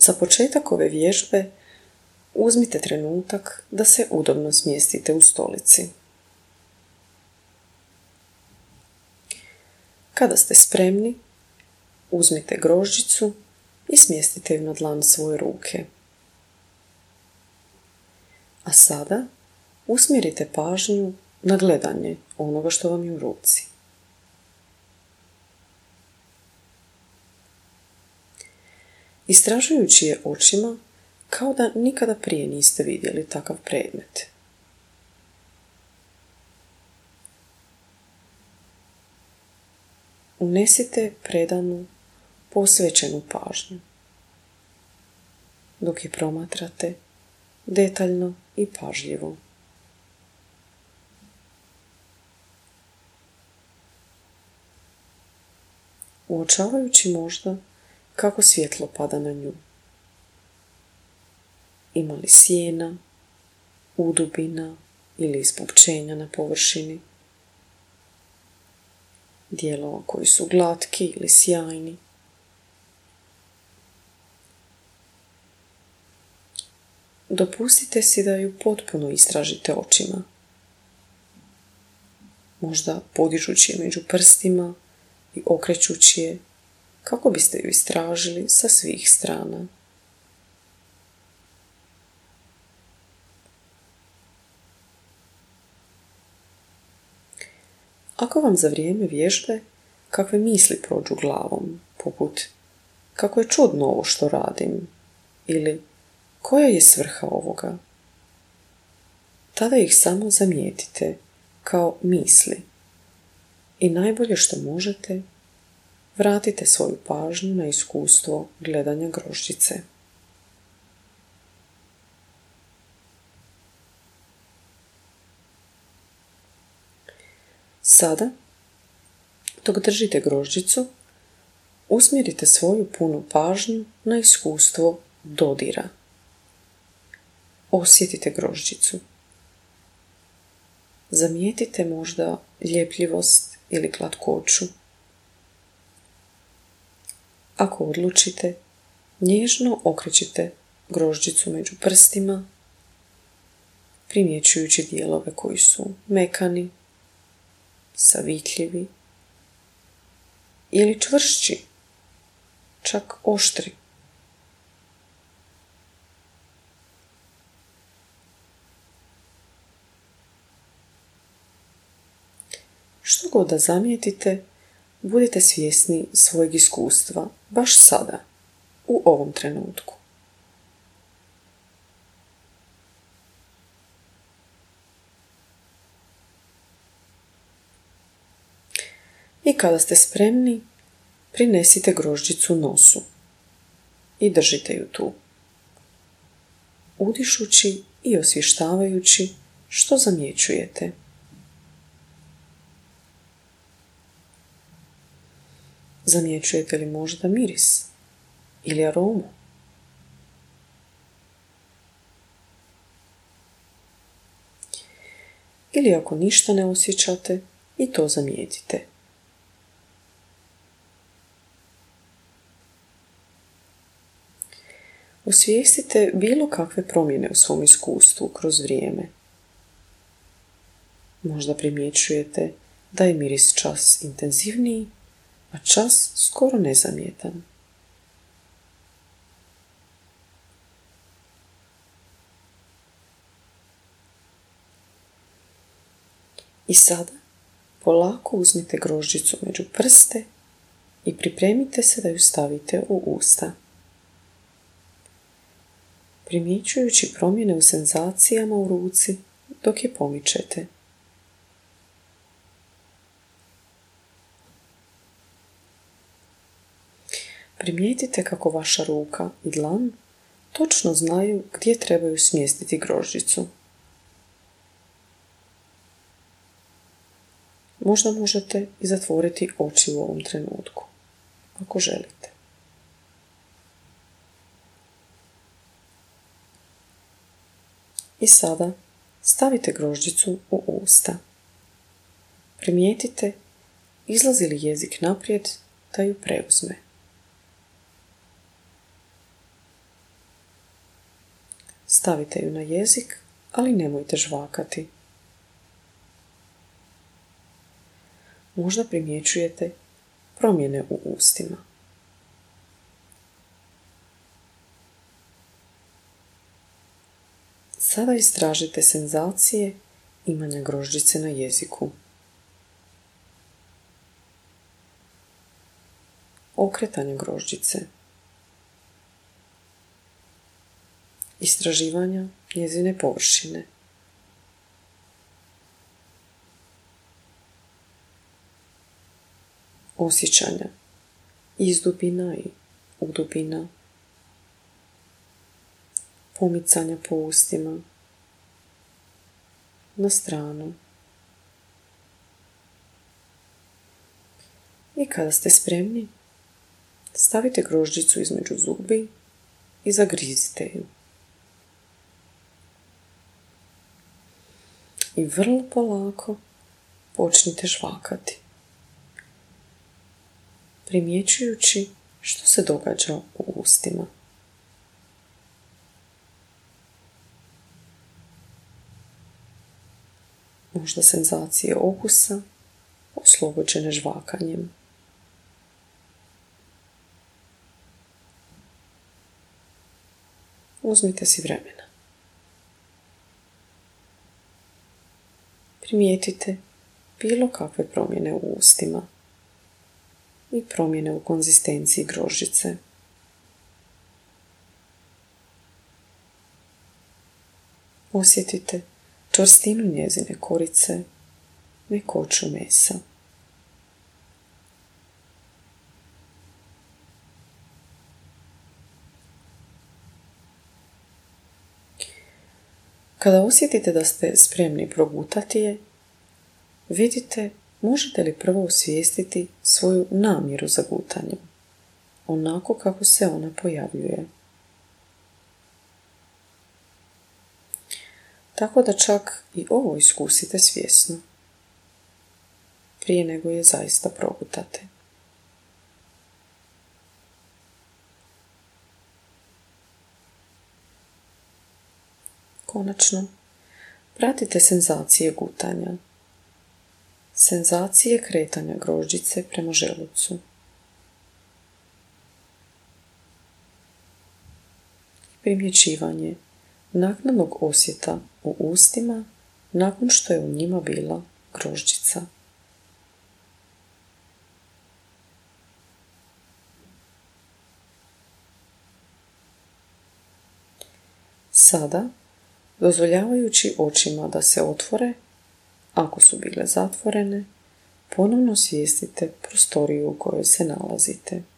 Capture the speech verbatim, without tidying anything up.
Za početak ove vježbe uzmite trenutak da se udobno smjestite u stolici. Kada ste spremni, uzmite grožđicu i smjestite ju na dlan svoje ruke. A sada usmjerite pažnju na gledanje onoga što vam je u ruci. Istražujući je očima kao da nikada prije niste vidjeli takav predmet. Unesite predanu, posvećenu pažnju, dok je promatrate detaljno i pažljivo. Uočavajući možda kako svjetlo pada na nju. Ima li sjena, udubina ili ispupčenja na površini, dijelova koji su glatki ili sjajni. Dopustite si da ju potpuno istražite očima, možda podižući je među prstima i okrećući je kako biste ju istražili sa svih strana. Ako vam za vrijeme vježbe kakve misli prođu glavom, poput kako je čudno ovo što radim ili koja je svrha ovoga, tada ih samo zamijetite kao misli i najbolje što možete, vratite svoju pažnju na iskustvo gledanja grožđice. Sada, dok držite grožđicu, usmjerite svoju punu pažnju na iskustvo dodira. Osjetite grožđicu. Zamijetite možda ljepljivost ili glatkoću. Ako odlučite, nježno okrećite grožđicu među prstima, primjećujući dijelove koji su mekani, savitljivi ili čvršći, čak oštri. Što god da zamijetite, budite svjesni svojeg iskustva baš sada, u ovom trenutku. I kada ste spremni, prinesite grožđicu nosu i držite ju tu, udišući i osvještavajući što zamjećujete. Zamjećujete li možda miris ili aromu? Ili ako ništa ne osjećate, i to zamijetite. Osvijestite bilo kakve promjene u svom iskustvu kroz vrijeme. Možda primjećujete da je miris čas intenzivniji, a čas skoro nezamjetan. I sada polako uzmite grožđicu među prste i pripremite se da ju stavite u usta. Primjećujući promjene u senzacijama u ruci dok je pomičete. Primijetite kako vaša ruka i dlan točno znaju gdje trebaju smjestiti grožđicu. Možda možete i zatvoriti oči u ovom trenutku, ako želite. I sada stavite grožđicu u usta. Primijetite izlazi li jezik naprijed da ju preuzme. stavite ju na jezik, ali nemojte žvakati. Možda primjećujete promjene u ustima. Sada istražite senzacije imanja grožđice na jeziku. Okretanje grožđice. Istraživanja njezine površine. Osjećanja izdubina i udubina. Pomicanja po ustima, na stranu. I kada ste spremni, stavite grožđicu između zubi i zagrizite ju. I vrlo polako počnite žvakati, primjećujući što se događa u ustima. Možda senzacije okusa oslobođene žvakanjem. Uzmite si vremena. Primijetite bilo kakve promjene u ustima i promjene u konzistenciji grožđice. Osjetite čvrstinu njezine korice, mekoću mesa. Kada osjetite da ste spremni progutati je, vidite možete li prvo osvijestiti svoju namjeru za gutanjem, onako kako se ona pojavljuje. Tako da čak i ovo iskusite svjesno, prije nego je zaista progutate. Konačno, pratite senzacije gutanja, senzacije kretanja grožđice prema želucu. Primjećivanje naknadnog osjeta u ustima nakon što je u njima bila grožđica. Sada, dozvoljavajući očima da se otvore, ako su bile zatvorene, ponovno osvijestite prostoriju u kojoj se nalazite.